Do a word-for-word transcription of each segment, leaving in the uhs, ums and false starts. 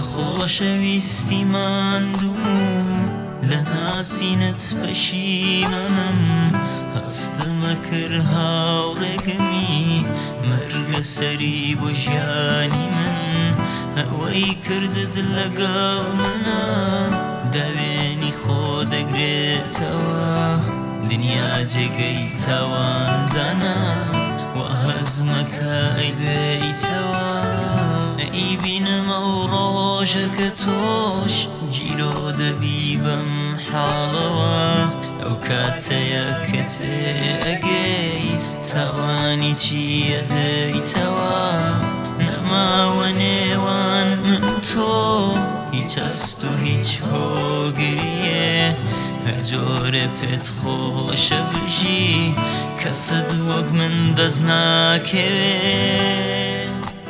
خۆشەویستی ماندوو لە ناسینت پەشیمانم هەستمە کرد هاوڕێگەمی مەرگە سەری بۆ ژیانی من ئەوەی کردت لەگەڵ منە داوێنی خۆ دەگرێتەوە دنیا جێگەی تاواندانە و هەزمەکە ئەیبێیتەوە ئەی بینم ئەو ڕۆژەکە تۆش گیرۆ دەبی بەم حاڵەوە ئەو کاتەیە کە تێئەگەی تاوانی چیە دەیتەوە نەماوە نێوان من تۆ هیچ ئەست و هیچ هۆگریە هەر جۆرە پێت خۆشە بژی کەست وەک من دەست ناکەوێت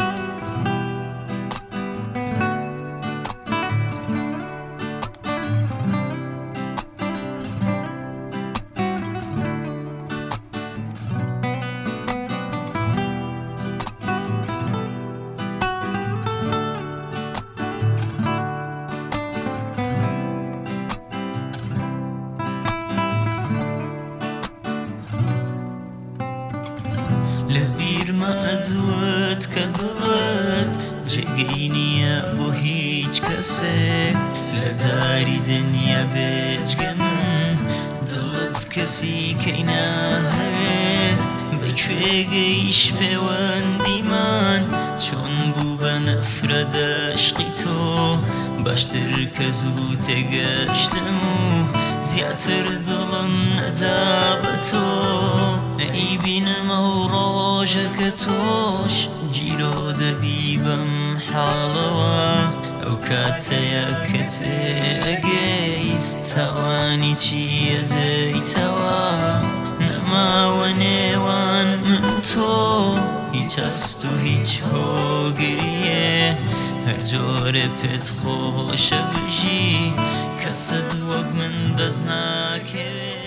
لەبیرمە ئەدوت کە دڵت جێگەی نییە بۆ هیچ کەسێک لە داری دنیا بێجگە من دڵت کەسی کەی ناهەوێ بە کوێگەیش پەیوەندیمان چۆن بوو بە نەفرە دەشقی تۆ باشتر کە زوو تێگەشتم و زیاتر دڵم نەدا بە تۆ ئەی بینم ئەو ڕۆژەکە تۆش گیرۆ دەبی بەم حاڵەوە ئەو کاتەیە کە تێئەگەی تاوانی چیە دەیتەوە نەماوە نێوان من تۆ هیچ ئەست و هیچ هۆگریە هەر جۆرە پێت خۆشە بژی کەست وەک من دەست ناکەوێت